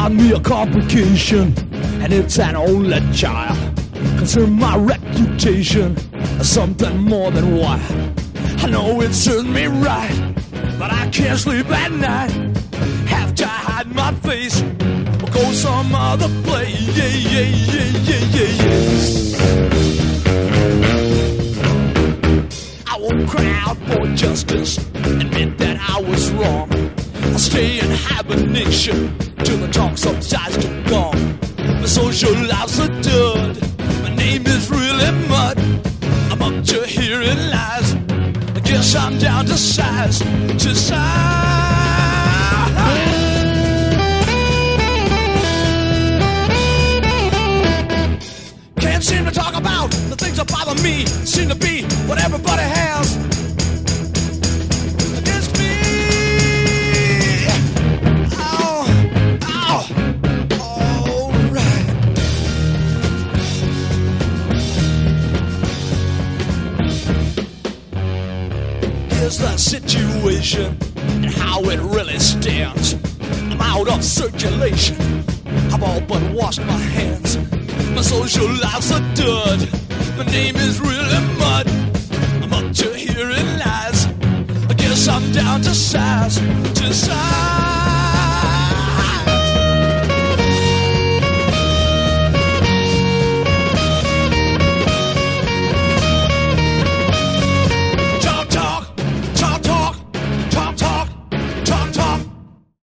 got me a complication, and it's an only child. Concern my reputation as something more than wild. I know it serves me right, but I can't sleep at night. Have to hide my face or go some other place. Yeah, yeah, yeah, yeah, yeah, yeah. I won't cry out for justice, admit that I was wrong. I'll stay in hibernation till the talk subsides to gone. My social life's a dud. My name is really mud. I'm up to hearing lies. I guess I'm down to size, to size. Can't seem to talk about the things that bother me. Seem to be what everybody has against me. Oh, oh, all right. Here's the situation and how it really stands. I'm out of circulation. I've all but washed my hands. My social life's a dud. My name is really mud. I'm up to hearing lies. I guess I'm down to size, to size.